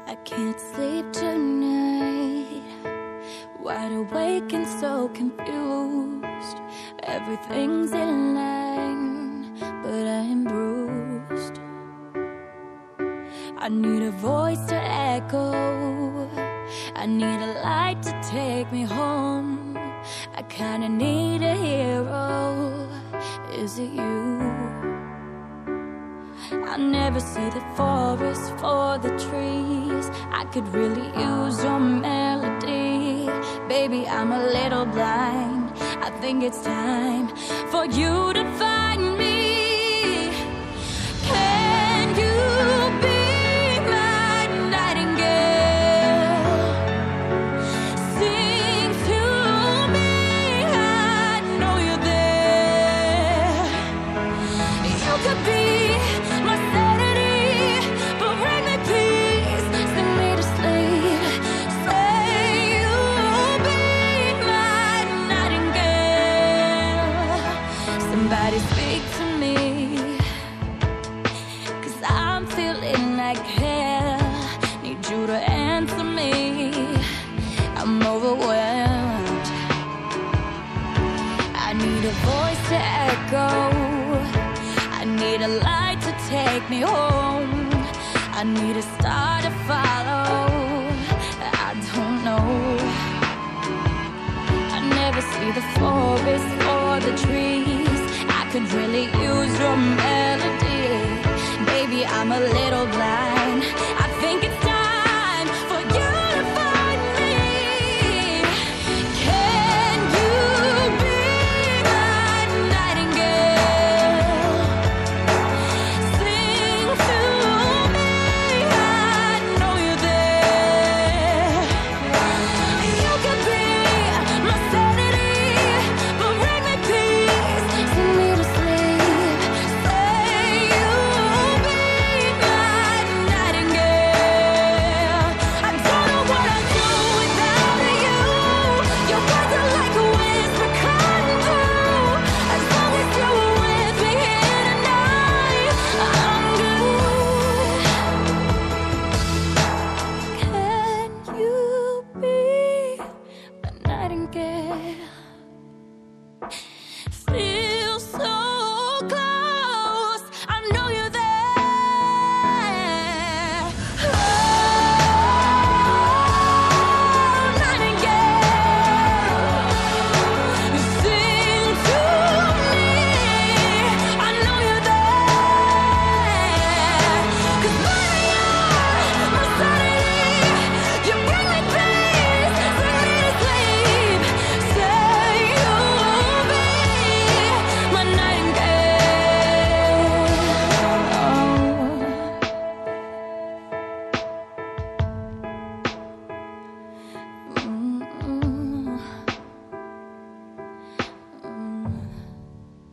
I can't sleep tonight, wide awake and so confused. Everything's in line, but I'm bruised. I need a voice to echo, I need a light to take me home. I kinda need a hero, is it you? I never see the forest for the trees. I could really use your melody. Baby, I'm a little blind, I think it's time for you to find me. Can you be my nightingale? Sing to me, I know you're there. You could be my sanity, but bring me peace, sing me to sleep. Say you'll be my nightingale. Somebody speak to me, 'cause I'm feeling like hell. Need you to answer me, I'm overwhelmed. I need a voice to echo, I need a light to take me home. I need a star to follow, I don't know. I never see the forest or the trees. I could really use your melody. Baby, I'm a little blind,